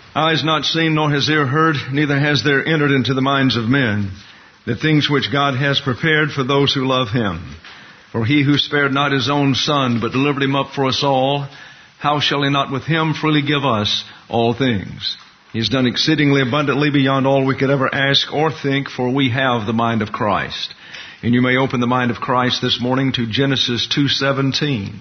Eye has not seen, nor has ear heard, neither has there entered into the minds of men the things which God has prepared for those who love Him. For He who spared not His own Son, but delivered Him up for us all, how shall He not with Him freely give us all things? He has done exceedingly abundantly beyond all we could ever ask or think, for we have the mind of Christ. And you may open the mind of Christ this morning to Genesis 2:17.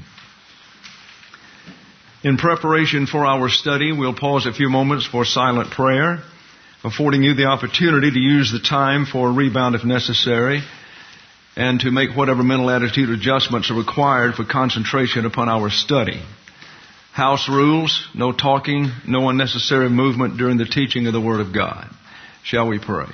In preparation for our study, we'll pause a few moments for silent prayer, affording you the opportunity to use the time for a rebound if necessary, and to make whatever mental attitude adjustments are required for concentration upon our study. House rules: no talking, no unnecessary movement during the teaching of the Word of God. Shall we pray?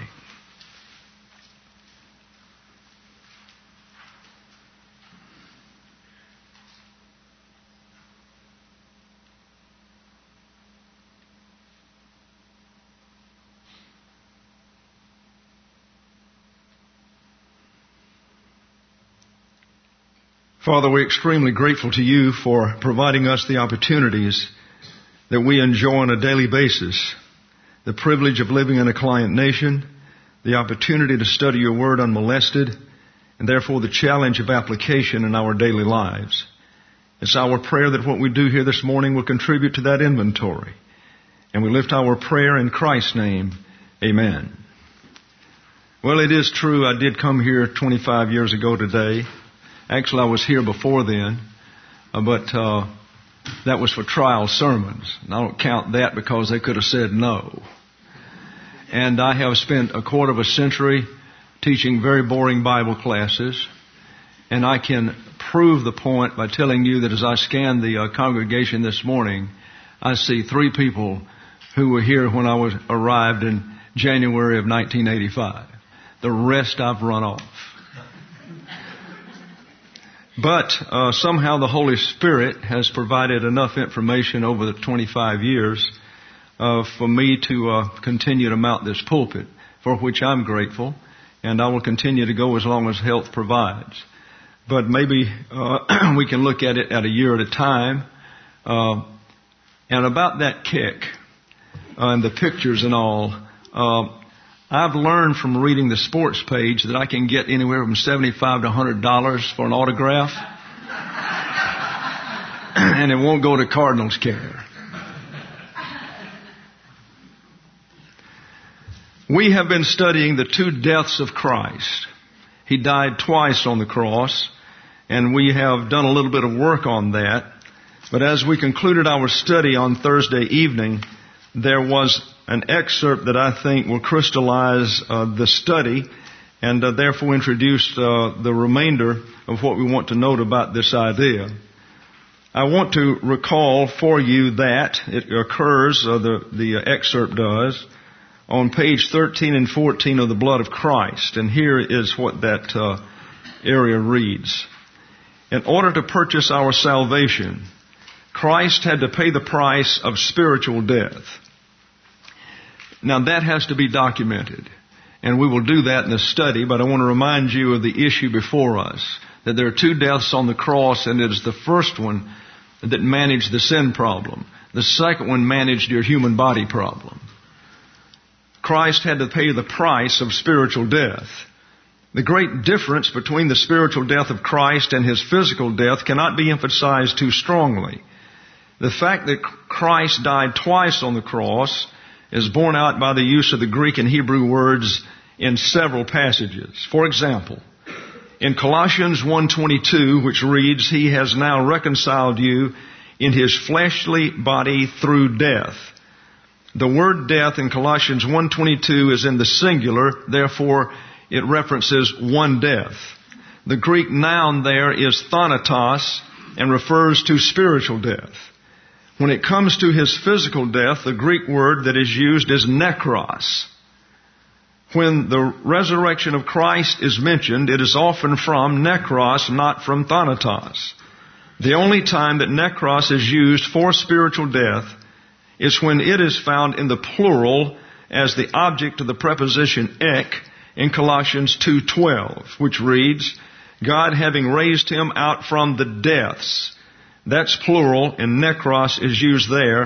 Father, we're extremely grateful to You for providing us the opportunities that we enjoy on a daily basis. The privilege of living in a client nation, the opportunity to study Your Word unmolested, and therefore the challenge of application in our daily lives. It's our prayer that what we do here this morning will contribute to that inventory. And we lift our prayer in Christ's name. Amen. Well, it is true, I did come here 25 years ago today. Actually, I was here before then, but that was for trial sermons. And I don't count that because they could have said no. And I have spent a quarter of a century teaching very boring Bible classes. And I can prove the point by telling you that as I scan the congregation this morning, I see 3 people who were here when I arrived in January of 1985. The rest I've run off. But somehow the Holy Spirit has provided enough information over the 25 years for me to continue to mount this pulpit, for which I'm grateful, and I will continue to go as long as health provides. But maybe we can look at it at a year at a time. And about that kick and the pictures and all, I've learned from reading the sports page that I can get anywhere from $75 to $100 for an autograph. And it won't go to Cardinals care. We have been studying the 2 deaths of Christ. He died twice on the cross, and we have done a little bit of work on that. But as we concluded our study on Thursday evening, there was an excerpt that I think will crystallize the study and therefore introduce the remainder of what we want to note about this idea. I want to recall for you that it occurs, the excerpt does, on page 13 and 14 of the Blood of Christ. And here is what that area reads. In order to purchase our salvation, Christ had to pay the price of spiritual death. Now that has to be documented, and we will do that in the study, but I want to remind you of the issue before us, that there are 2 deaths on the cross, and it is the first one that managed the sin problem. The second one managed your human body problem. Christ had to pay the price of spiritual death. The great difference between the spiritual death of Christ and His physical death cannot be emphasized too strongly. The fact that Christ died twice on the cross is borne out by the use of the Greek and Hebrew words in several passages. For example, in Colossians 1:22, which reads, He has now reconciled you in His fleshly body through death. The word death in Colossians 1:22 is in the singular, therefore it references one death. The Greek noun there is thanatos and refers to spiritual death. When it comes to His physical death, the Greek word that is used is nekros. When the resurrection of Christ is mentioned, it is often from nekros, not from thanatos. The only time that nekros is used for spiritual death is when it is found in the plural as the object of the preposition ek in Colossians 2:12, which reads, God having raised Him out from the deaths. That's plural, and nekros is used there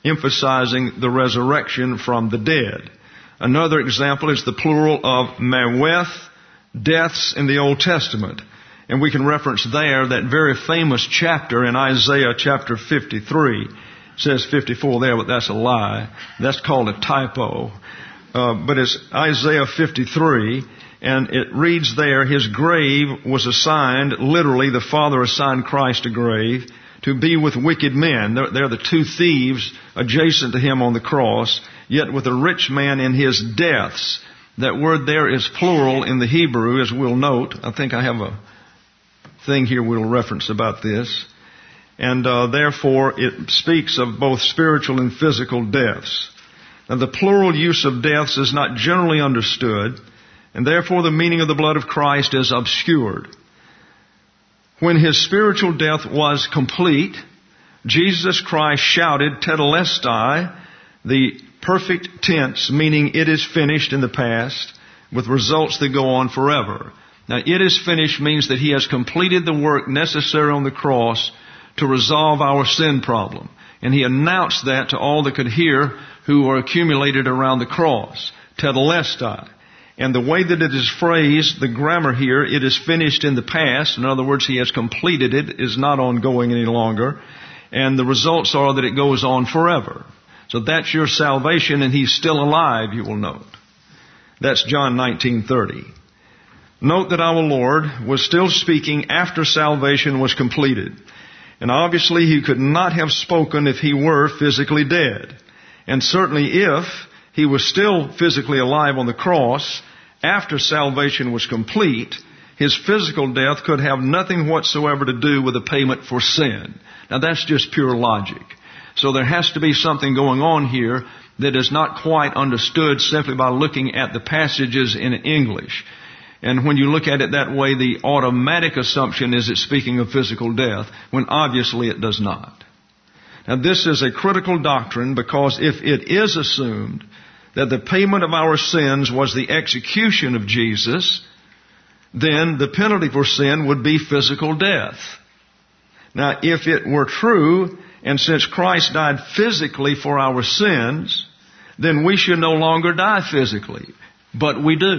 emphasizing the resurrection from the dead. Another example is the plural of meweth, deaths in the Old Testament. And we can reference there that very famous chapter in Isaiah chapter 53. It says 54 there, but that's a lie. That's called a typo. But it's Isaiah 53, and it reads there, his grave was assigned, literally the Father assigned Christ a grave, to be with wicked men. They're the two thieves adjacent to him on the cross, yet with a rich man in his deaths. That word there is plural in the Hebrew, as we'll note. I think I have a thing here we'll reference about this. And therefore it speaks of both spiritual and physical deaths. Now the plural use of deaths is not generally understood, and therefore the meaning of the blood of Christ is obscured. When his spiritual death was complete, Jesus Christ shouted tetelestai, the perfect tense, meaning it is finished in the past, with results that go on forever. Now, it is finished means that he has completed the work necessary on the cross to resolve our sin problem. And he announced that to all that could hear who were accumulated around the cross. Tetelestai. And the way that it is phrased, the grammar here, it is finished in the past. In other words, he has completed it, is not ongoing any longer. And the results are that it goes on forever. So that's your salvation, and he's still alive, you will note. That's John 19:30. Note that our Lord was still speaking after salvation was completed. And obviously he could not have spoken if he were physically dead. And certainly if he was still physically alive on the cross after salvation was complete, his physical death could have nothing whatsoever to do with the payment for sin. Now that's just pure logic. So there has to be something going on here that is not quite understood simply by looking at the passages in English. And when you look at it that way, the automatic assumption is it's speaking of physical death, when obviously it does not. Now this is a critical doctrine, because if it is assumed that the payment of our sins was the execution of Jesus, then the penalty for sin would be physical death. Now if it were true, and since Christ died physically for our sins, then we should no longer die physically. But we do.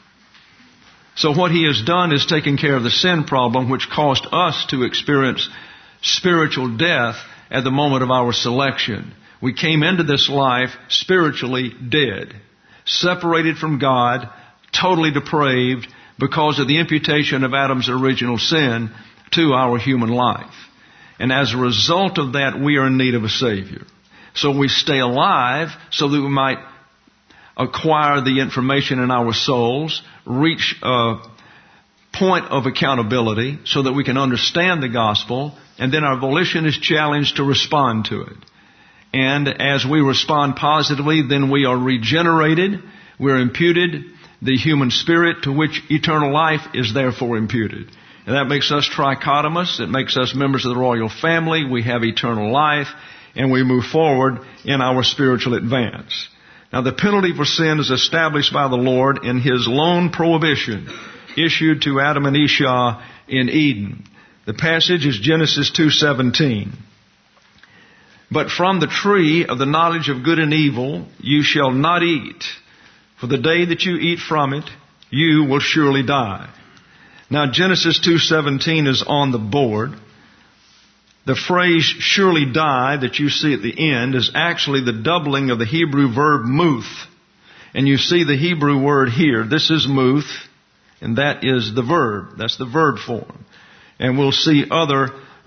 So what he has done is taken care of the sin problem, which caused us to experience spiritual death at the moment of our selection. We came into this life spiritually dead, separated from God, totally depraved because of the imputation of Adam's original sin to our human life. And as a result of that, we are in need of a Savior. So we stay alive so that we might acquire the information in our souls, reach a point of accountability so that we can understand the gospel, and then our volition is challenged to respond to it. And as we respond positively, then we are regenerated, we're imputed the human spirit to which eternal life is therefore imputed. And that makes us trichotomous, it makes us members of the royal family, we have eternal life, and we move forward in our spiritual advance. Now the penalty for sin is established by the Lord in His lone prohibition issued to Adam and Eve in Eden. The passage is Genesis 2:17. But from the tree of the knowledge of good and evil you shall not eat, for the day that you eat from it, you will surely die. Now Genesis 2:17 is on the board. The phrase surely die that you see at the end is actually the doubling of the Hebrew verb muth. And you see the Hebrew word here. This is muth, and that is the verb. That's the verb form. And we'll see other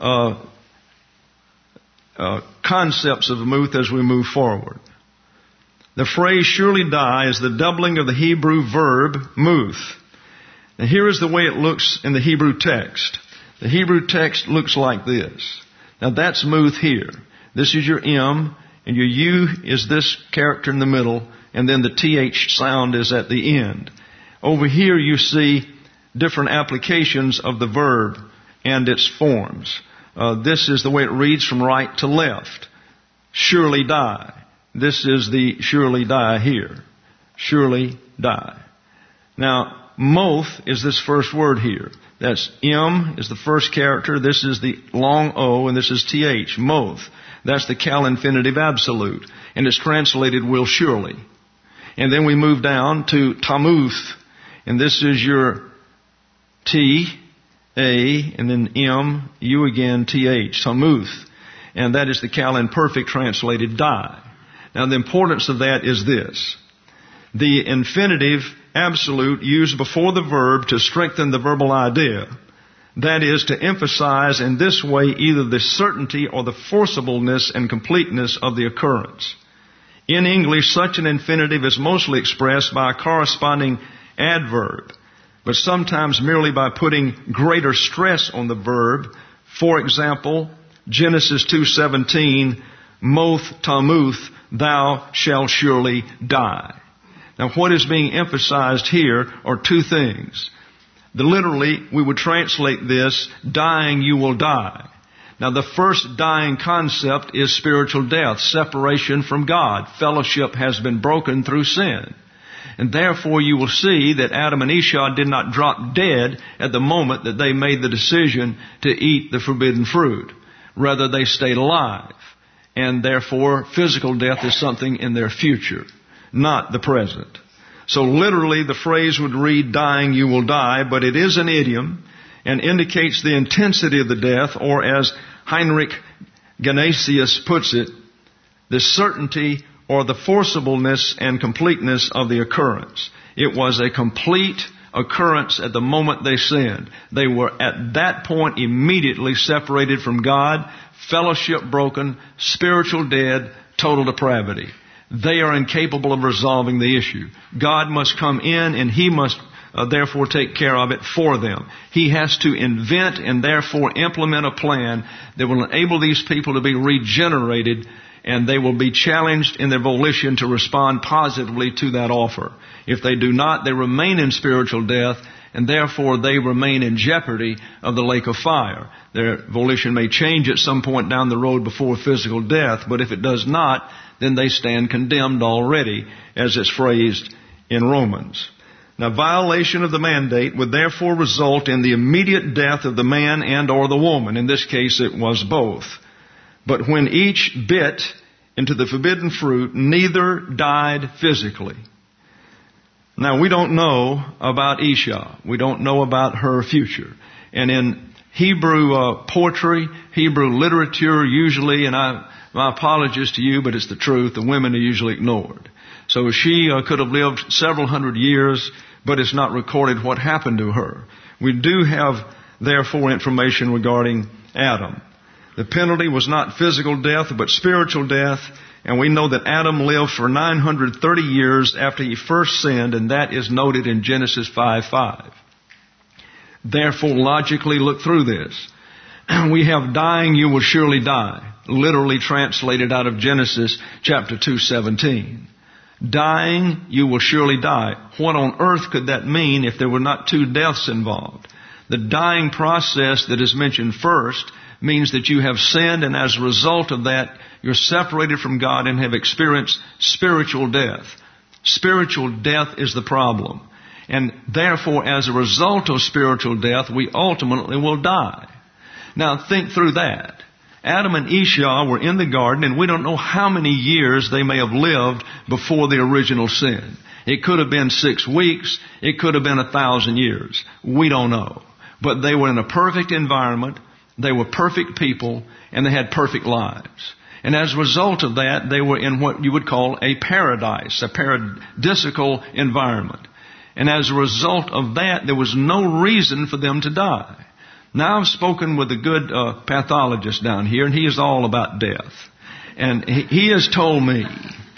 concepts of muth as we move forward. The phrase surely die is the doubling of the Hebrew verb muth. Now here is the way it looks in the Hebrew text. The Hebrew text looks like this. Now that's muth here. This is your M, and your U is this character in the middle, and then the TH sound is at the end. Over here you see different applications of the verb and its forms. This is the way it reads from right to left. Surely die. This is the surely die here. Surely die. Now, moth is this first word here. That's M is the first character. This is the long O, and this is TH, moth. That's the cal infinitive absolute. And it's translated will surely. And then we move down to tamuth. And this is your T, A, and then M, U again, TH, tamuth. And that is the cal imperfect translated die. Now the importance of that is this. The infinitive absolute used before the verb to strengthen the verbal idea. That is, to emphasize in this way either the certainty or the forcibleness and completeness of the occurrence. In English, such an infinitive is mostly expressed by a corresponding adverb, but sometimes merely by putting greater stress on the verb. For example, Genesis 2:17, moth tamuth, thou shalt surely die. Now what is being emphasized here are two things. Literally, we would translate this, dying you will die. Now the first dying concept is spiritual death, separation from God. Fellowship has been broken through sin. And therefore you will see that Adam and Esau did not drop dead at the moment that they made the decision to eat the forbidden fruit. Rather, they stayed alive. And therefore, physical death is something in their future, not the present. So literally the phrase would read, dying you will die, but it is an idiom and indicates the intensity of the death, or as Heinrich Genesius puts it, the certainty or the forcibleness and completeness of the occurrence. It was a complete occurrence at the moment they sinned. They were at that point immediately separated from God, fellowship broken, spiritual dead, total depravity. They are incapable of resolving the issue. God must come in and He must therefore take care of it for them. He has to invent and therefore implement a plan that will enable these people to be regenerated, and they will be challenged in their volition to respond positively to that offer. If they do not, they remain in spiritual death, and therefore they remain in jeopardy of the lake of fire. Their volition may change at some point down the road before physical death, but if it does not, then they stand condemned already, as it's phrased in Romans. Now, violation of the mandate would therefore result in the immediate death of the man and or the woman. In this case, it was both. But when each bit into the forbidden fruit, neither died physically. Now, we don't know about Esau. We don't know about her future. And in Hebrew poetry, Hebrew literature, usually, and my apologies to you, but it's the truth, the women are usually ignored. So she could have lived several hundred years, but it's not recorded what happened to her. We do have, therefore, information regarding Adam. The penalty was not physical death, but spiritual death. And we know that Adam lived for 930 years after he first sinned, and that is noted in Genesis 5:5. Therefore, logically look through this. We have dying, you will surely die, literally translated out of Genesis chapter 2:17. Dying, you will surely die. What on earth could that mean if there were not two deaths involved? The dying process that is mentioned first means that you have sinned, and as a result of that, you're separated from God and have experienced spiritual death. Spiritual death is the problem. And therefore, as a result of spiritual death, we ultimately will die. Now, think through that. Adam and Esau were in the garden, and we don't know how many years they may have lived before the original sin. It could have been 6 weeks. It could have been 1,000 years. We don't know. But they were in a perfect environment. They were perfect people, and they had perfect lives. And as a result of that, they were in what you would call a paradise, a paradisical environment. And as a result of that, there was no reason for them to die. Now, I've spoken with a good pathologist down here, and he is all about death. And he has told me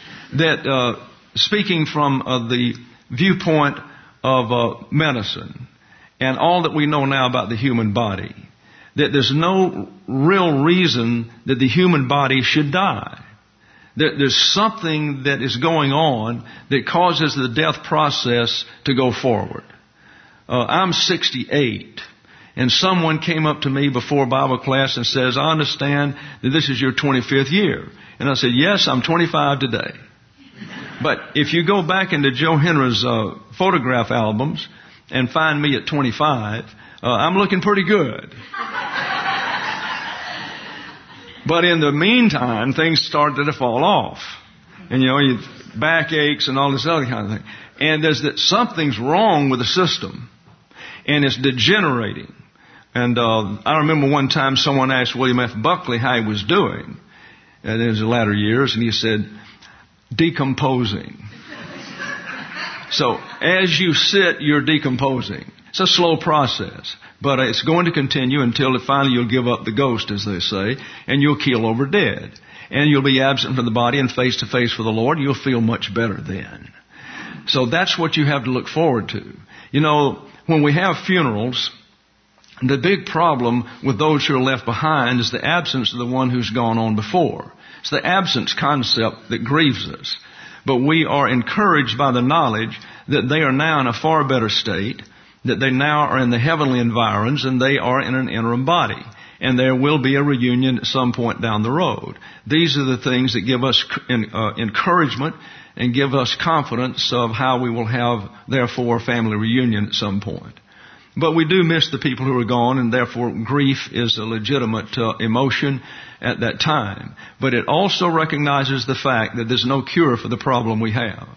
that, speaking from the viewpoint of medicine and all that we know now about the human body, that there's no real reason that the human body should die. There's something that is going on that causes the death process to go forward. I'm 68. And someone came up to me before Bible class and says, I understand that this is your 25th year. And I said, yes, I'm 25 today. But if you go back into Joe Henry's photograph albums, and find me at 25, I'm looking pretty good. But in the meantime, things started to fall off. And you back aches and all this other kind of thing. And something's wrong with the system. And it's degenerating. And I remember one time someone asked William F. Buckley how he was doing in his latter years, and he said, decomposing. So as you sit, you're decomposing. It's a slow process, but it's going to continue until finally you'll give up the ghost, as they say, and you'll keel over dead. And you'll be absent from the body and face to face with the Lord, and you'll feel much better then. So that's what you have to look forward to. When we have funerals, the big problem with those who are left behind is the absence of the one who's gone on before. It's the absence concept that grieves us. But we are encouraged by the knowledge that they are now in a far better state, that they now are in the heavenly environs, and they are in an interim body. And there will be a reunion at some point down the road. These are the things that give us encouragement and give us confidence of how we will have, therefore, a family reunion at some point. But we do miss the people who are gone, and therefore grief is a legitimate emotion at that time. But it also recognizes the fact that there's no cure for the problem we have.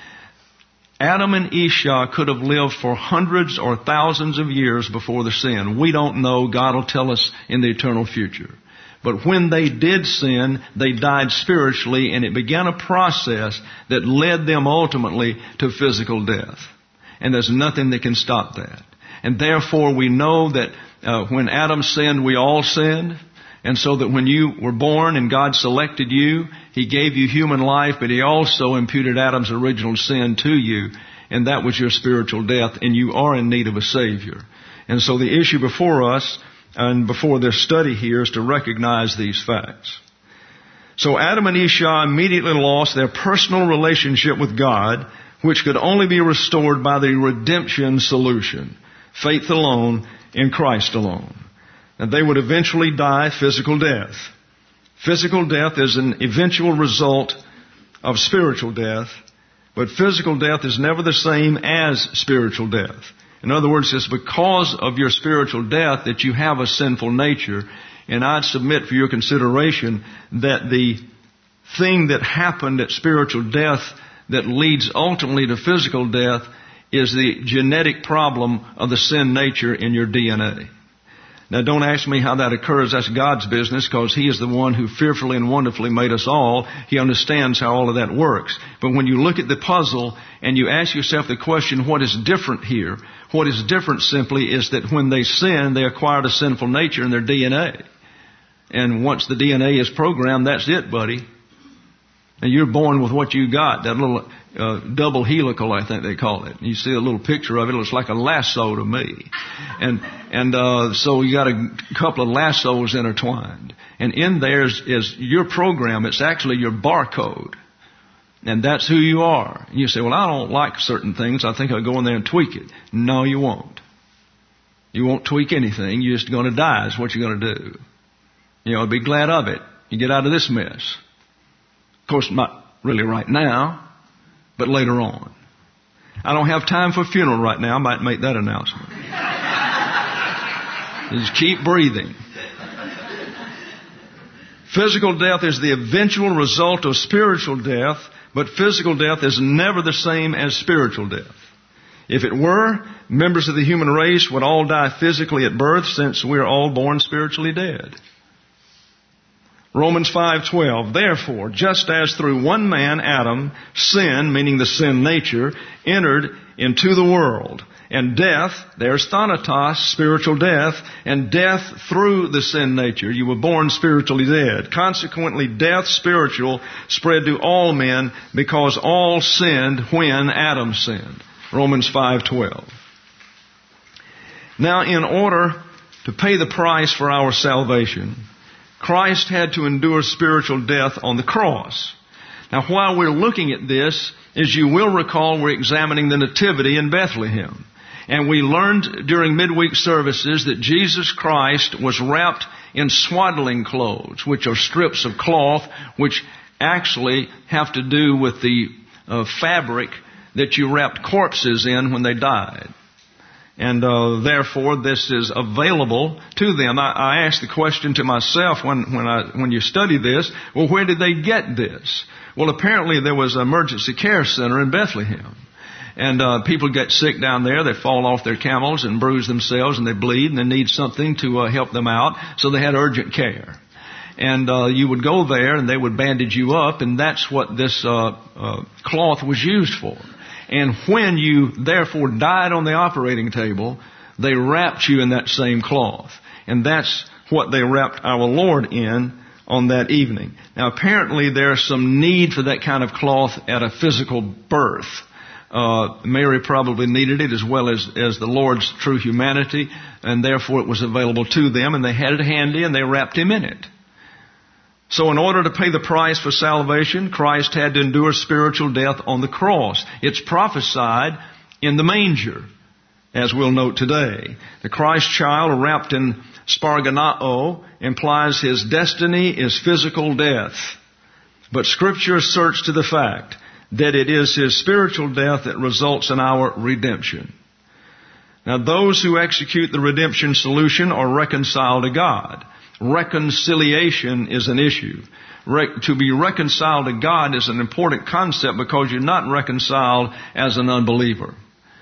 Adam and Esau could have lived for hundreds or thousands of years before the sin. We don't know. God will tell us in the eternal future. But when they did sin, they died spiritually, and it began a process that led them ultimately to physical death. And there's nothing that can stop that. And therefore we know that when Adam sinned, we all sinned. And so that when you were born and God selected you, He gave you human life, but He also imputed Adam's original sin to you. And that was your spiritual death, and you are in need of a Savior. And so the issue before us and before this study here is to recognize these facts. So Adam and Esau immediately lost their personal relationship with God, which could only be restored by the redemption solution. Faith alone in Christ alone. And they would eventually die physical death. Physical death is an eventual result of spiritual death, but physical death is never the same as spiritual death. In other words, it's because of your spiritual death that you have a sinful nature, and I'd submit for your consideration that the thing that happened at spiritual death that leads ultimately to physical death is the genetic problem of the sin nature in your DNA. Now, don't ask me how that occurs. That's God's business, because He is the one who fearfully and wonderfully made us all. He understands how all of that works. But when you look at the puzzle and you ask yourself the question, what is different here? What is different simply is that when they sinned, they acquired a sinful nature in their DNA. And once the DNA is programmed, that's it, buddy. And you're born with what you got, that little double helical, I think they call it. You see a little picture of it. It looks like a lasso to me. And so you got a couple of lassos intertwined. And in there is your program. It's actually your barcode. And that's who you are. And you say, well, I don't like certain things. I think I'll go in there and tweak it. No, you won't. You won't tweak anything. You're just going to die is what you're going to do. Be glad of it. You get out of this mess. Of course, not really right now, but later on. I don't have time for a funeral right now. I might make that announcement. Just keep breathing. Physical death is the eventual result of spiritual death, but physical death is never the same as spiritual death. If it were, members of the human race would all die physically at birth, since we are all born spiritually dead. Romans 5:12, therefore, just as through one man, Adam, sin, meaning the sin nature, entered into the world, and death, there's thanatos, spiritual death, and death through the sin nature. You were born spiritually dead. Consequently, death, spiritual, spread to all men because all sinned when Adam sinned. Romans 5:12. Now, in order to pay the price for our salvation, Christ had to endure spiritual death on the cross. Now, while we're looking at this, as you will recall, we're examining the Nativity in Bethlehem. And we learned during midweek services that Jesus Christ was wrapped in swaddling clothes, which are strips of cloth, which actually have to do with the fabric that you wrapped corpses in when they died. And therefore, this is available to them. I asked the question to myself when you study this, well, where did they get this? Well, apparently there was an emergency care center in Bethlehem. And people get sick down there. They fall off their camels and bruise themselves, and they bleed, and they need something to help them out. So they had urgent care. And you would go there, and they would bandage you up, and that's what this cloth was used for. And when you therefore died on the operating table, they wrapped you in that same cloth. And that's what they wrapped our Lord in on that evening. Now apparently there's some need for that kind of cloth at a physical birth. Mary probably needed it as well as the Lord's true humanity, and therefore it was available to them, and they had it handy, and they wrapped Him in it. So in order to pay the price for salvation, Christ had to endure spiritual death on the cross. It's prophesied in the manger, as we'll note today. The Christ child wrapped in sparganao implies His destiny is physical death. But Scripture asserts to the fact that it is His spiritual death that results in our redemption. Now those who execute the redemption solution are reconciled to God. Reconciliation is an issue. To be reconciled to God is an important concept because you're not reconciled as an unbeliever.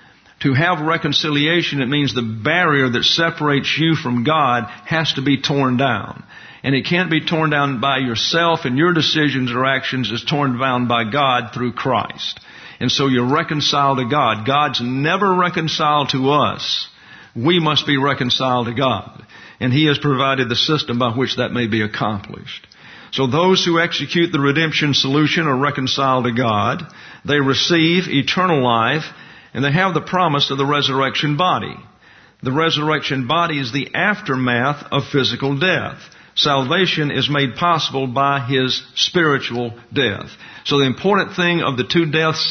To have reconciliation, it means the barrier that separates you from God has to be torn down. And it can't be torn down by yourself and your decisions or actions. It's torn down by God through Christ. And so you're reconciled to God. God's never reconciled to us. We must be reconciled to God. And He has provided the system by which that may be accomplished. So those who execute the redemption solution are reconciled to God. They receive eternal life, and they have the promise of the resurrection body. The resurrection body is the aftermath of physical death. Salvation is made possible by His spiritual death. So the important thing of the two deaths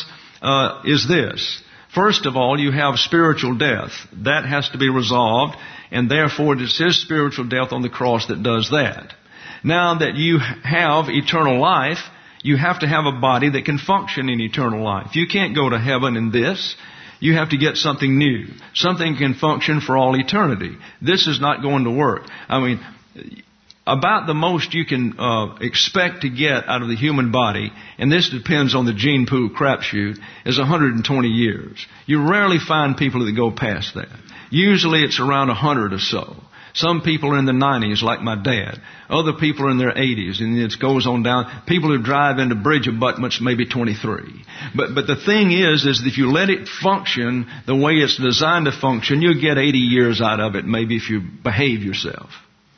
is this. First of all, you have spiritual death. That has to be resolved, and therefore it is His spiritual death on the cross that does that. Now that you have eternal life, you have to have a body that can function in eternal life. You can't go to heaven in this. You have to get something new. Something can function for all eternity. This is not going to work. I mean, about the most you can expect to get out of the human body, and this depends on the gene pool crapshoot, is 120 years. You rarely find people that go past that. Usually it's around 100 or so. Some people are in the 90s, like my dad. Other people are in their 80s, and it goes on down. People who drive into bridge abutments, maybe 23. But the thing is that if you let it function the way it's designed to function, you'll get 80 years out of it, maybe if you behave yourself.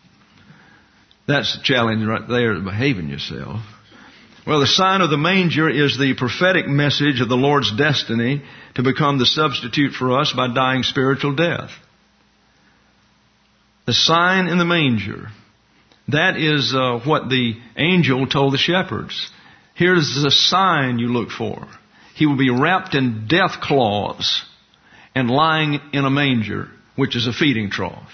That's the challenge right there, behaving yourself. Well, the sign of the manger is the prophetic message of the Lord's destiny to become the substitute for us by dying spiritual death. The sign in the manger. That is what the angel told the shepherds. Here's the sign you look for. He will be wrapped in death cloths and lying in a manger, which is a feeding trough.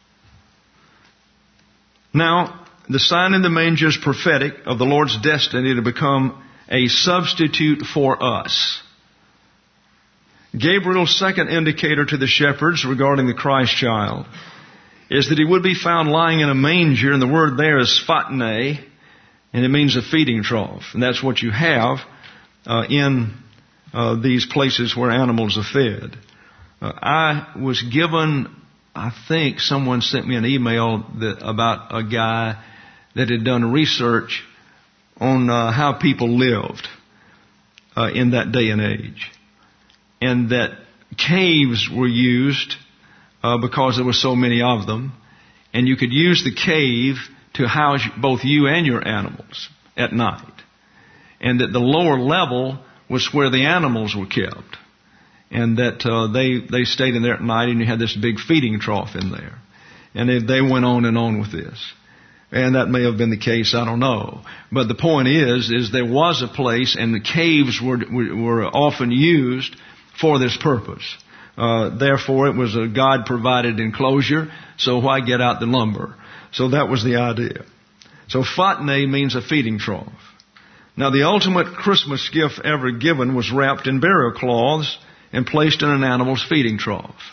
Now, the sign in the manger is prophetic of the Lord's destiny to become a substitute for us. Gabriel's second indicator to the shepherds regarding the Christ child is that He would be found lying in a manger, and the word there is phatne, and it means a feeding trough. And that's what you have in these places where animals are fed. I was given, I think someone sent me an email about a guy that had done research on how people lived in that day and age. And that caves were used because there were so many of them. And you could use the cave to house both you and your animals at night. And that the lower level was where the animals were kept. And that they stayed in there at night, and you had this big feeding trough in there. And they went on and on with this. And that may have been the case, I don't know. But the point is there was a place, and the caves were often used for this purpose. Therefore, it was a God-provided enclosure, so why get out the lumber? So that was the idea. So phatne means a feeding trough. Now, the ultimate Christmas gift ever given was wrapped in burial cloths and placed in an animal's feeding trough.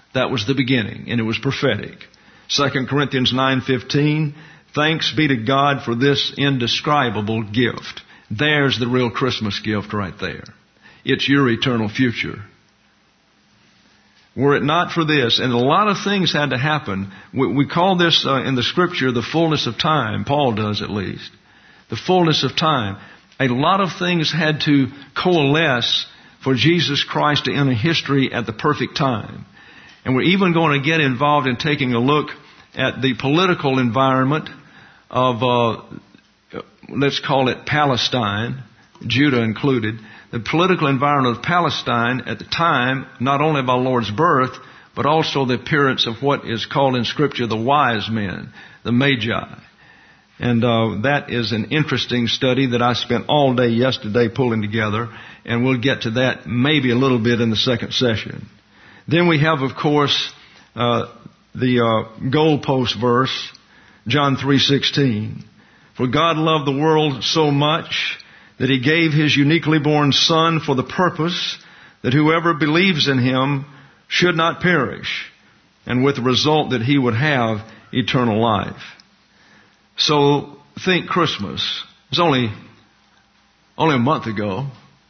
That was the beginning, and it was prophetic. 2 Corinthians 9:15, thanks be to God for this indescribable gift. There's the real Christmas gift right there. It's your eternal future. Were it not for this, and a lot of things had to happen. We call this in the Scripture the fullness of time. Paul does at least. The fullness of time. A lot of things had to coalesce for Jesus Christ to enter history at the perfect time. And we're even going to get involved in taking a look at the political environment of, let's call it Palestine, Judah included. The political environment of Palestine at the time, not only of our Lord's birth, but also the appearance of what is called in Scripture the wise men, the Magi. And that is an interesting study that I spent all day yesterday pulling together, and we'll get to that maybe a little bit in the second session. Then we have, of course, the goalpost verse, John 3:16. For God loved the world so much that He gave His uniquely born Son for the purpose that whoever believes in Him should not perish, and with the result that he would have eternal life. So think Christmas. It's only a month ago.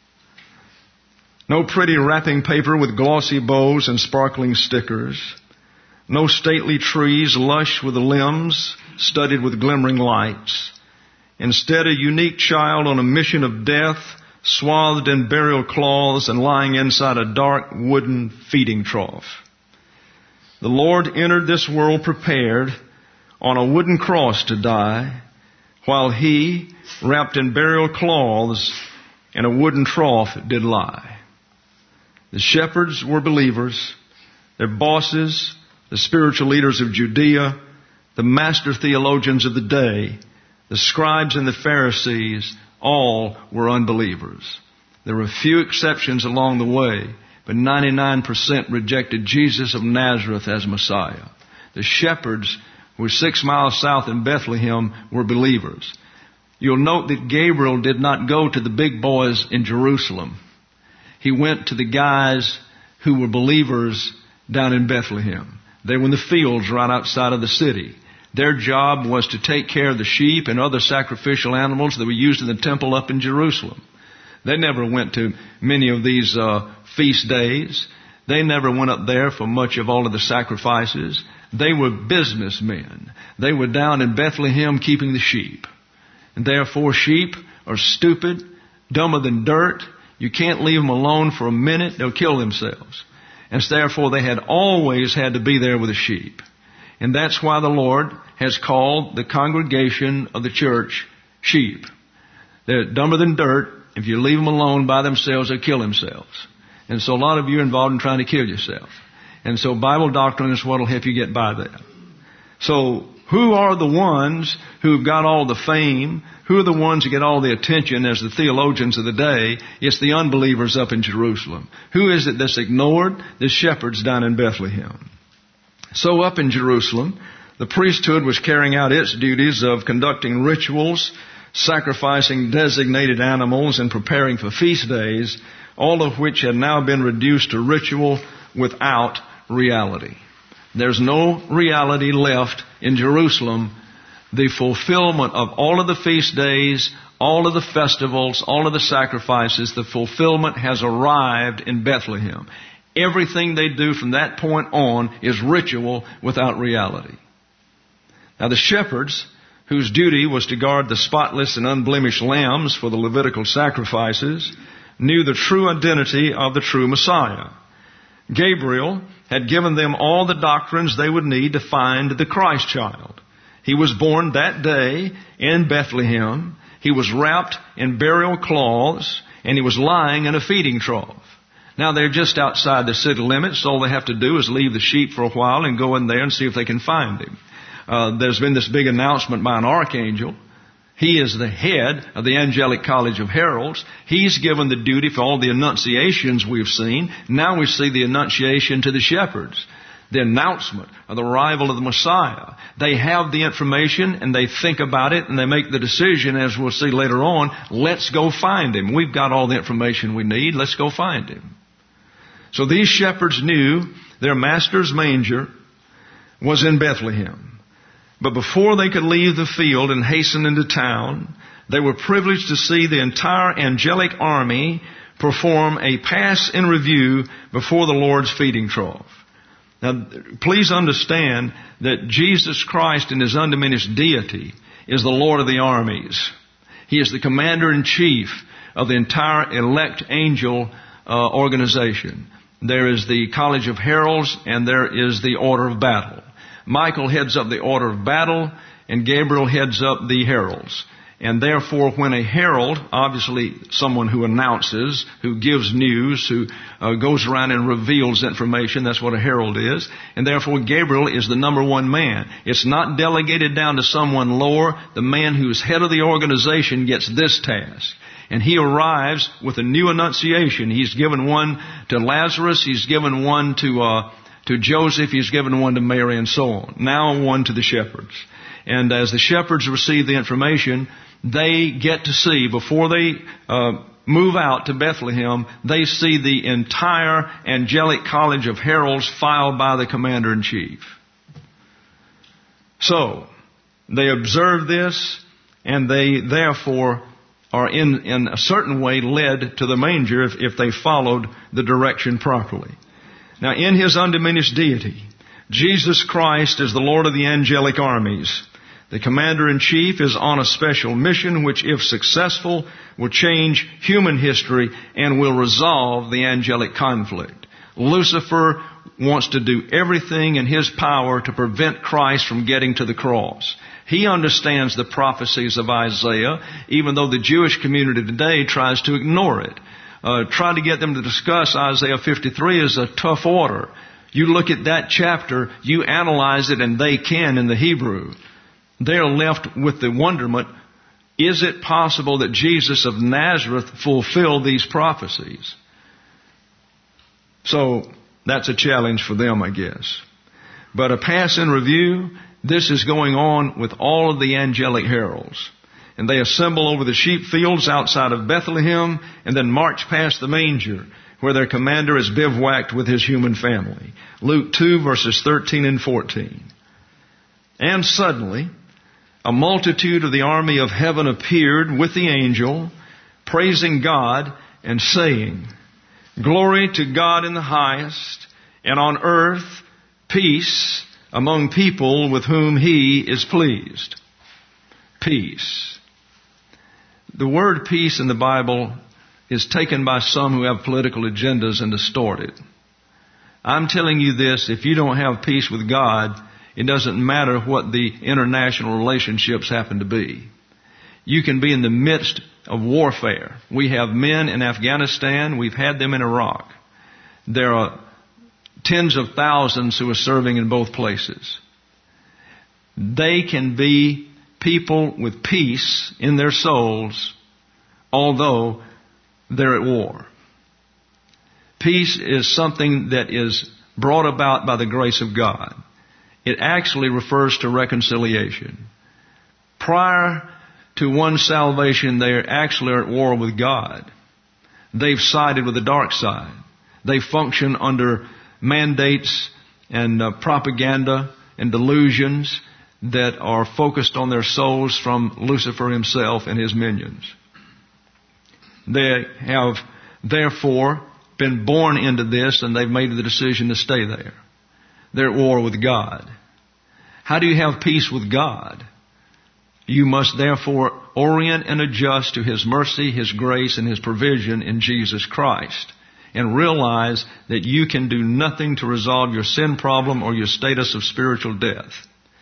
No pretty wrapping paper with glossy bows and sparkling stickers. No stately trees lush with limbs studded with glimmering lights. Instead, a unique child on a mission of death, swathed in burial cloths and lying inside a dark wooden feeding trough. The Lord entered this world prepared on a wooden cross to die, while He, wrapped in burial cloths in a wooden trough, did lie. The shepherds were believers. Their bosses, the spiritual leaders of Judea, the master theologians of the day, the scribes and the Pharisees, all were unbelievers. There were a few exceptions along the way, but 99% rejected Jesus of Nazareth as Messiah. The shepherds who were 6 miles south in Bethlehem were believers. You'll note that Gabriel did not go to the big boys in Jerusalem. He went to the guys who were believers down in Bethlehem. They were in the fields right outside of the city. Their job was to take care of the sheep and other sacrificial animals that were used in the temple up in Jerusalem. They never went to many of these feast days. They never went up there for much of all of the sacrifices. They were businessmen. They were down in Bethlehem keeping the sheep. And therefore sheep are stupid, dumber than dirt. You can't leave them alone for a minute. They'll kill themselves. And so therefore they had always had to be there with the sheep. And that's why the Lord has called the congregation of the church sheep. They're dumber than dirt. If you leave them alone by themselves, they'll kill themselves. And so a lot of you are involved in trying to kill yourself. And so Bible doctrine is what will help you get by that. So who are the ones who've got all the fame? Who are the ones who get all the attention as the theologians of the day? It's the unbelievers up in Jerusalem. Who is it that's ignored? The shepherds down in Bethlehem. So up in Jerusalem, the priesthood was carrying out its duties of conducting rituals, sacrificing designated animals, and preparing for feast days, all of which had now been reduced to ritual without reality. There's no reality left in Jerusalem. The fulfillment of all of the feast days, all of the festivals, all of the sacrifices, the fulfillment has arrived in Bethlehem. Everything they do from that point on is ritual without reality. Now the shepherds, whose duty was to guard the spotless and unblemished lambs for the Levitical sacrifices, knew the true identity of the true Messiah. Gabriel had given them all the doctrines they would need to find the Christ child. He was born that day in Bethlehem. He was wrapped in burial cloths, and he was lying in a feeding trough. Now they're just outside the city limits. All they have to do is leave the sheep for a while and go in there and see if they can find him. There's been this big announcement by an archangel. He is the head of the Angelic College of Heralds. He's given the duty for all the annunciations we've seen. Now we see the annunciation to the shepherds. The announcement of the arrival of the Messiah. They have the information and they think about it and they make the decision, as we'll see later on, let's go find him. We've got all the information we need. Let's go find him. So these shepherds knew Their master's manger was in Bethlehem. But before they could leave the field and hasten into town, they were privileged to see the entire angelic army perform a pass in review before the Lord's feeding trough. Now, please understand that Jesus Christ in His undiminished deity is the Lord of the armies. He is the commander-in-chief of the entire elect angel organization. There is the College of Heralds and there is the Order of Battle. Michael heads up the Order of Battle and Gabriel heads up the Heralds. And therefore, when a herald, obviously someone who announces, who gives news, who goes around and reveals information, that's what a herald is. And therefore, Gabriel is the number one man. It's not delegated down to someone lower. The man who's head of the organization gets this task. And he arrives with a new annunciation. He's given one to Lazarus. He's given one to Joseph. He's given one to Mary and so on. Now one to the shepherds. And as the shepherds receive the information, they get to see, before they move out to Bethlehem, they see the entire angelic college of heralds filed by the commander-in-chief. So, they observe this, and they therefore are in a certain way led to the manger if they followed the direction properly. Now, in His undiminished deity, Jesus Christ is the Lord of the angelic armies. The commander-in-chief is on a special mission which, if successful, will change human history and will resolve the angelic conflict. Lucifer wants to do everything in his power to prevent Christ from getting to the cross. He understands the prophecies of Isaiah, even though the Jewish community today tries to ignore it. Try to get them to discuss Isaiah 53 is a tough order. You look at that chapter, you analyze it, and they can in the Hebrew. They're left with the wonderment, is it possible that Jesus of Nazareth fulfilled these prophecies? So, that's a challenge for them, I guess. But a pass in review, this is going on with all of the angelic heralds. And they assemble over the sheep fields outside of Bethlehem and then march past the manger where their commander is bivouacked with his human family. Luke 2 verses 13 and 14. And suddenly, a multitude of the army of heaven appeared with the angel, praising God and saying, Glory to God in the highest, and on earth peace among people with whom He is pleased. Peace. The word peace in the Bible is taken by some who have political agendas and distort it. I'm telling you this, if you don't have peace with God, it doesn't matter what the international relationships happen to be. You can be in the midst of warfare. We have men in Afghanistan. We've had them in Iraq. There are tens of thousands who are serving in both places. They can be people with peace in their souls, although they're at war. Peace is something that is brought about by the grace of God. It actually refers to reconciliation. Prior to one's salvation, they actually are at war with God. They've sided with the dark side. They function under mandates and propaganda and delusions that are focused on their souls from Lucifer himself and his minions. They have therefore been born into this, and they've made the decision to stay there. They're at war with God. How do you have peace with God? You must therefore orient and adjust to His mercy, His grace, and His provision in Jesus Christ. And realize that you can do nothing to resolve your sin problem or your status of spiritual death.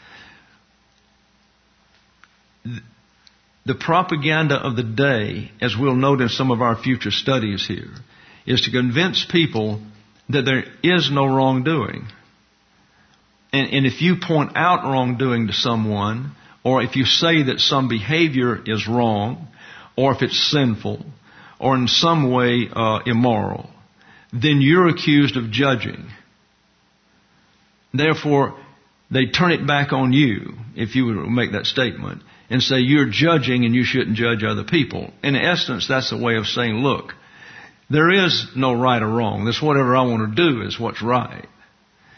The propaganda of the day, as we'll note in some of our future studies here, is to convince people that there is no wrongdoing. And if you point out wrongdoing to someone, or if you say that some behavior is wrong, or if it's sinful, or in some way immoral, then you're accused of judging. Therefore, they turn it back on you, if you would make that statement, and say you're judging and you shouldn't judge other people. In essence, that's a way of saying, look, there is no right or wrong. This whatever I want to do is what's right.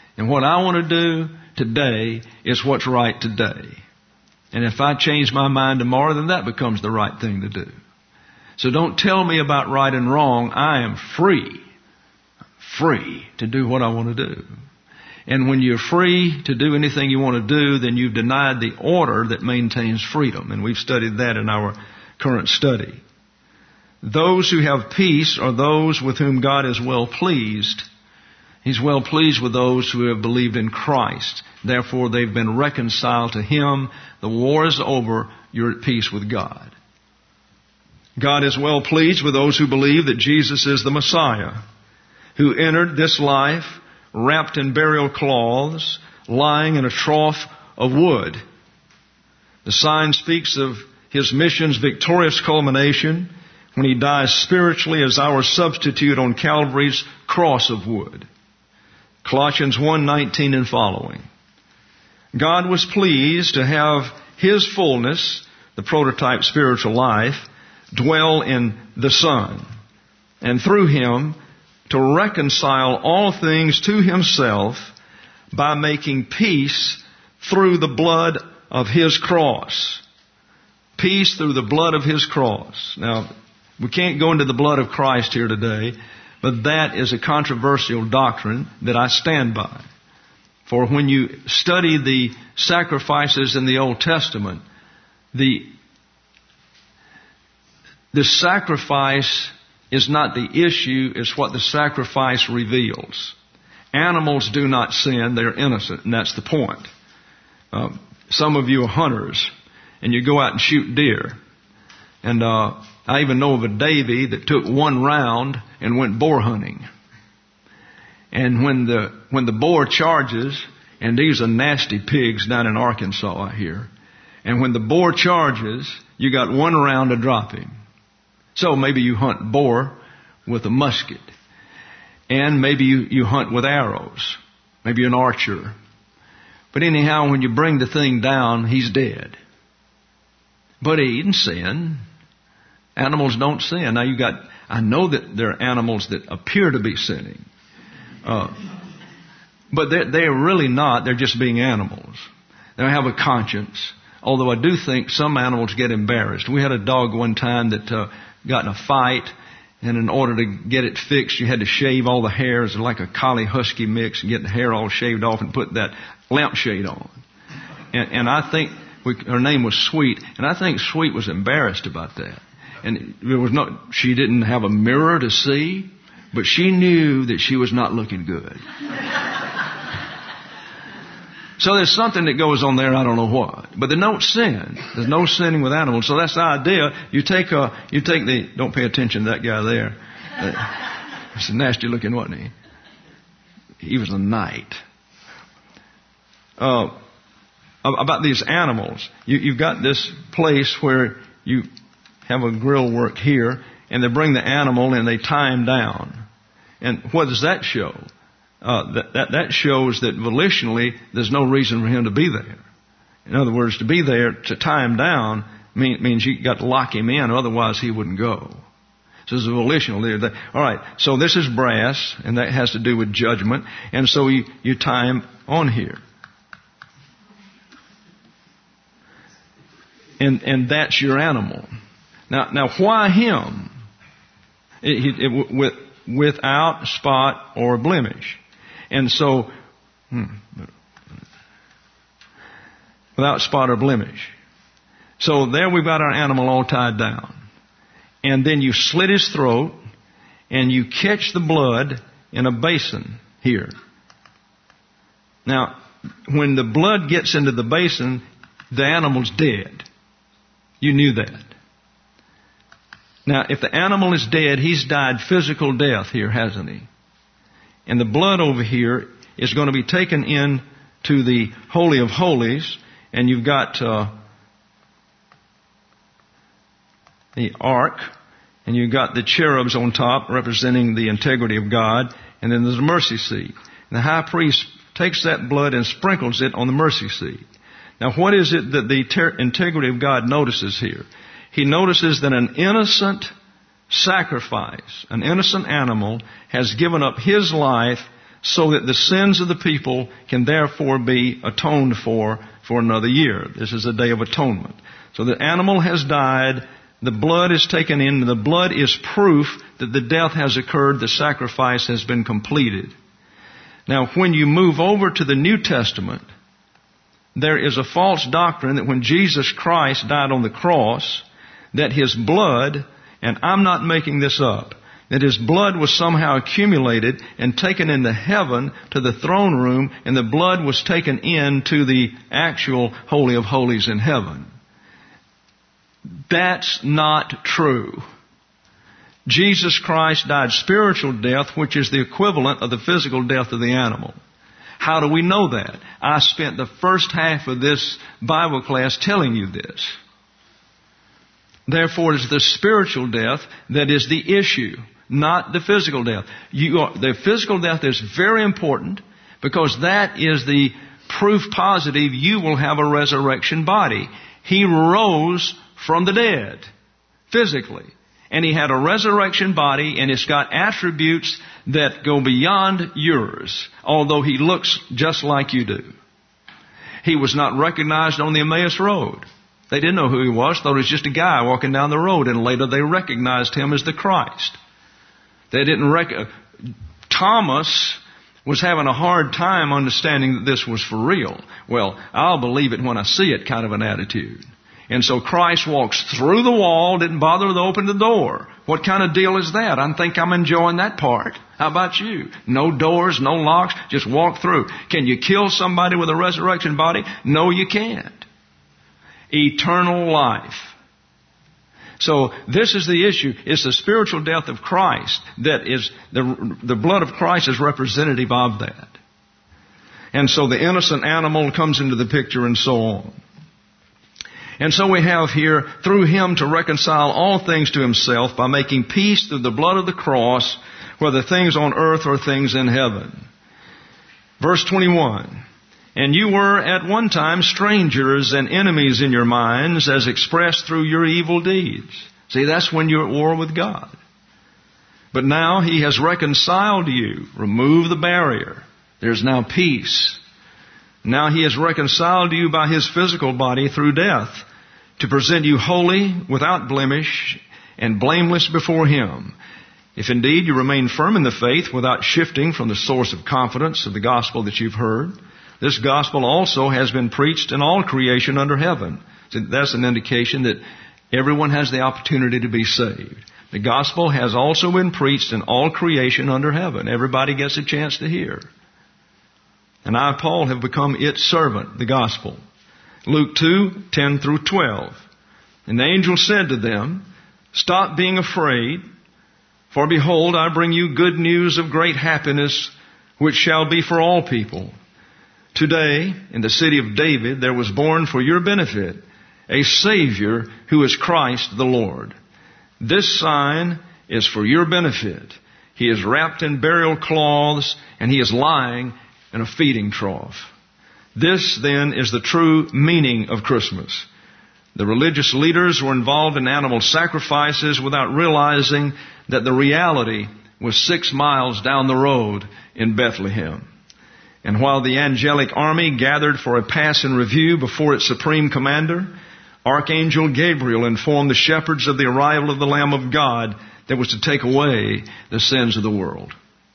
And what I want to do today is what's right today. And if I change my mind tomorrow, then that becomes the right thing to do. So don't tell me about right and wrong. I am free to do what I want to do. And when you're free to do anything you want to do, then you've denied the order that maintains freedom. And we've studied that in our current study. Those who have peace are those with whom God is well pleased. He's well pleased with those who have believed in Christ. Therefore, they've been reconciled to Him. The war is over. You're at peace with God. God is well pleased with those who believe that Jesus is the Messiah, who entered this life wrapped in burial cloths, lying in a trough of wood. The sign speaks of His mission's victorious culmination when He dies spiritually as our substitute on Calvary's cross of wood. Colossians 1:19 and following. God was pleased to have His fullness, the prototype spiritual life, dwell in the Son, and through Him to reconcile all things to Himself by making peace through the blood of His cross. Peace through the blood of His cross. Now, we can't go into the blood of Christ here today, but that is a controversial doctrine that I stand by. For when you study the sacrifices in the Old Testament, the sacrifice is not the issue, it's what the sacrifice reveals. Animals do not sin, they're innocent, and that's the point. Some of you are hunters, and you go out and shoot deer. And I even know of a Davy that took one round and went boar hunting. And when the boar charges, and these are nasty pigs down in Arkansas, I hear. And when the boar charges, you got one round to drop him. So maybe you hunt boar with a musket. And maybe you hunt with arrows. Maybe you're an archer. But anyhow, when you bring the thing down, he's dead. But he didn't sin. Animals don't sin. Now I know that there are animals that appear to be sinning. But they're really not. They're just being animals. They have a conscience. Although I do think some animals get embarrassed. We had a dog one time that got in a fight, and in order to get it fixed, you had to shave all the hairs like a collie husky mix and get the hair all shaved off and put that lampshade on. And I think her name was Sweet, and I think Sweet was embarrassed about that. And she didn't have a mirror to see, but she knew that she was not looking good. So there's something that goes on there, I don't know what. But they don't sin. There's no sinning with animals. So that's the idea. You take don't pay attention to that guy there. He's nasty looking, wasn't he? He was a knight. About these animals, you've got this place where you have a grill work here, and they bring the animal and they tie him down. And what does that show? That shows that volitionally there's no reason for him to be there. In other words, to be there to tie him down means you got to lock him in, otherwise he wouldn't go. So there's a volitional there. All right, so this is brass, and that has to do with judgment, and so you tie him on here. And that's your animal. Now why him? Without spot or blemish. And so, without spot or blemish. So there we've got our animal all tied down. And then you slit his throat, and you catch the blood in a basin here. Now, when the blood gets into the basin, the animal's dead. You knew that. Now, if the animal is dead, he's died physical death here, hasn't he? And the blood over here is going to be taken in to the Holy of Holies, and you've got the ark, and you've got the cherubs on top representing the integrity of God, and then there's a mercy seat. And the high priest takes that blood and sprinkles it on the mercy seat. Now, what is it that the integrity of God notices here? He notices that an innocent sacrifice, an innocent animal, has given up his life so that the sins of the people can therefore be atoned for another year. This is a day of atonement. So the animal has died, the blood is taken in, the blood is proof that the death has occurred, the sacrifice has been completed. Now, when you move over to the New Testament, there is a false doctrine that when Jesus Christ died on the cross, that His blood, and I'm not making this up, that His blood was somehow accumulated and taken into heaven to the throne room, and the blood was taken into the actual Holy of Holies in heaven. That's not true. Jesus Christ died spiritual death, which is the equivalent of the physical death of the animal. How do we know that? I spent the first half of this Bible class telling you this. Therefore, it's the spiritual death that is the issue, not the physical death. The physical death is very important because that is the proof positive you will have a resurrection body. He rose from the dead, physically. And He had a resurrection body, and it's got attributes that go beyond yours, although He looks just like you do. He was not recognized on the Emmaus Road. They didn't know who He was, thought He was just a guy walking down the road, and later they recognized Him as the Christ. They didn't Thomas was having a hard time understanding that this was for real. Well, I'll believe it when I see it kind of an attitude. And so Christ walks through the wall, didn't bother to open the door. What kind of deal is that? I think I'm enjoying that part. How about you? No doors, no locks, just walk through. Can you kill somebody with a resurrection body? No, you can't. Eternal life. So this is the issue. It's the spiritual death of Christ that is, the blood of Christ is representative of that. And so the innocent animal comes into the picture and so on. And so we have here, through Him to reconcile all things to Himself by making peace through the blood of the cross, whether things on earth or things in heaven. Verse 21, and you were at one time strangers and enemies in your minds as expressed through your evil deeds. See, that's when you're at war with God. But now He has reconciled you. Remove the barrier. There's now peace. Now He has reconciled you by His physical body through death, to present you holy, without blemish, and blameless before Him. If indeed you remain firm in the faith without shifting from the source of confidence of the gospel that you've heard, this gospel also has been preached in all creation under heaven. So that's an indication that everyone has the opportunity to be saved. The gospel has also been preached in all creation under heaven. Everybody gets a chance to hear. And I, Paul, have become its servant, the gospel. Luke 2:10 through 12. And the angel said to them, stop being afraid, for behold, I bring you good news of great happiness, which shall be for all people. Today, in the city of David, there was born for your benefit a Savior who is Christ the Lord. This sign is for your benefit. He is wrapped in burial cloths, and He is lying in a feeding trough. This, then, is the true meaning of Christmas. The religious leaders were involved in animal sacrifices without realizing that the reality was 6 miles down the road in Bethlehem. And while the angelic army gathered for a pass and review before its supreme commander, Archangel Gabriel informed the shepherds of the arrival of the Lamb of God that was to take away the sins of the world.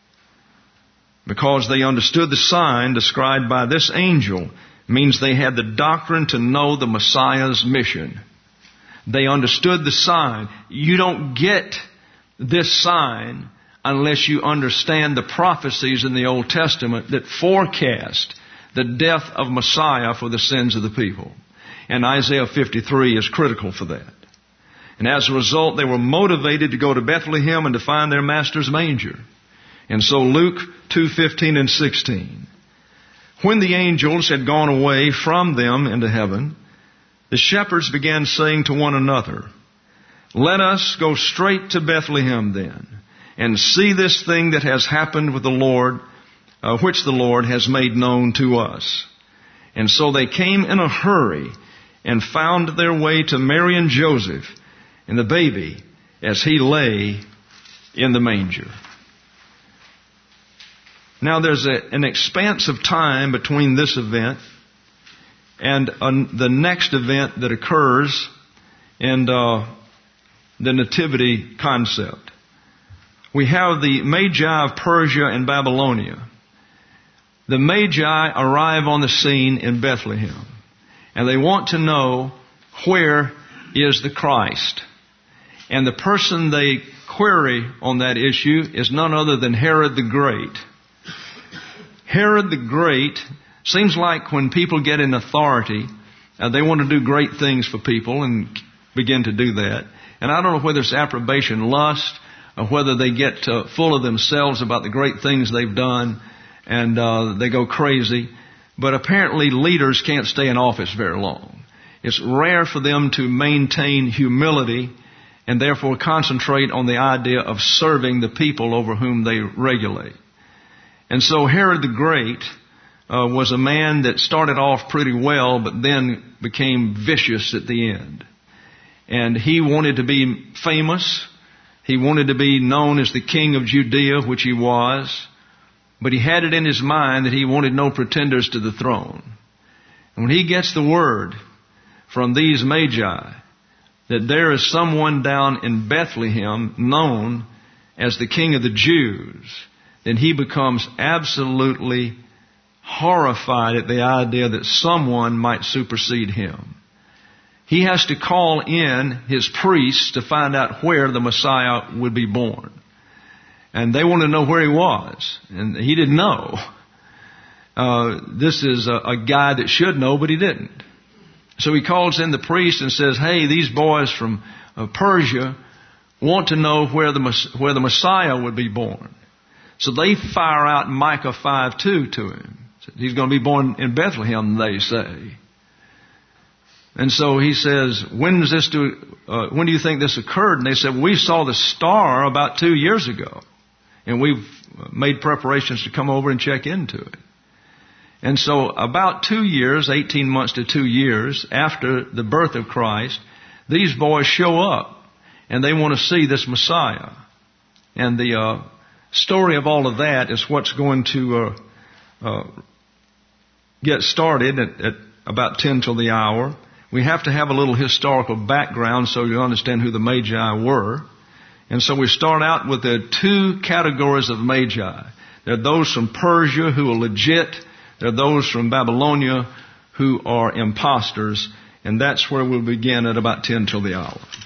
Because they understood the sign described by this angel means they had the doctrine to know the Messiah's mission. They understood the sign. You don't get this sign unless you understand the prophecies in the Old Testament that forecast the death of Messiah for the sins of the people. And Isaiah 53 is critical for that. And as a result, they were motivated to go to Bethlehem and to find their master's manger. And so Luke 2:15 and 16. When the angels had gone away from them into heaven, the shepherds began saying to one another, let us go straight to Bethlehem then, and see this thing that has happened with the Lord, which the Lord has made known to us. And so they came in a hurry and found their way to Mary and Joseph and the baby as he lay in the manger. Now there's an expanse of time between this event and the next event that occurs in the nativity concept. We have the Magi of Persia and Babylonia. The Magi arrive on the scene in Bethlehem, and they want to know where is the Christ. And the person they query on that issue is none other than Herod the Great. Herod the Great seems like when people get in authority, they want to do great things for people and begin to do that. And I don't know whether it's approbation, lust, or whether they get full of themselves about the great things they've done and they go crazy. But apparently leaders can't stay in office very long. It's rare for them to maintain humility and therefore concentrate on the idea of serving the people over whom they regulate. And so Herod the Great was a man that started off pretty well, but then became vicious at the end. And he wanted to be famous. He wanted to be known as the king of Judea, which he was. But he had it in his mind that he wanted no pretenders to the throne. And when he gets the word from these Magi that there is someone down in Bethlehem known as the King of the Jews, then he becomes absolutely horrified at the idea that someone might supersede him. He has to call in his priests to find out where the Messiah would be born. And they wanted to know where he was. And he didn't know. This is a guy that should know, but he didn't. So he calls in the priest and says, hey, these boys from Persia want to know where the Messiah would be born. So they fire out Micah 5:2 to him. He's going to be born in Bethlehem, they say. And so he says, when do you think this occurred? And they said, we saw the star about 2 years ago. And we've made preparations to come over and check into it. And so about 2 years, 18 months to 2 years after the birth of Christ, these boys show up and they want to see this Messiah. And the story of all of that is what's going to get started at about 10 till the hour. We have to have a little historical background so you understand who the Magi were. And so we start out with the two categories of Magi. There are those from Persia who are legit. There are those from Babylonia who are imposters. And that's where we'll begin at about 10 till the hour.